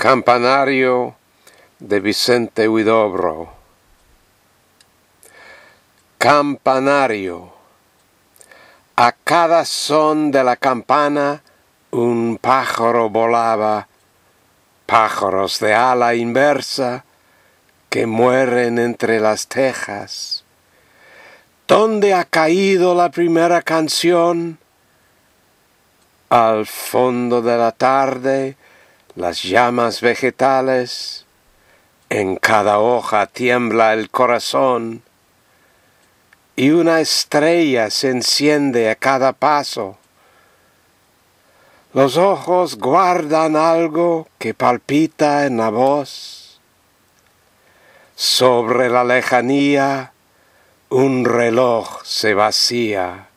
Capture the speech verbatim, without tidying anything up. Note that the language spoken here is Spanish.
Campanario de Vicente Huidobro. Campanario. A cada son de la campana un pájaro volaba, pájaros de ala inversa que mueren entre las tejas. ¿Dónde ha caído la primera canción? Al fondo de la tarde, las llamas vegetales, en cada hoja tiembla el corazón, y una estrella se enciende a cada paso. Los ojos guardan algo que palpita en la voz. Sobre la lejanía un reloj se vacía.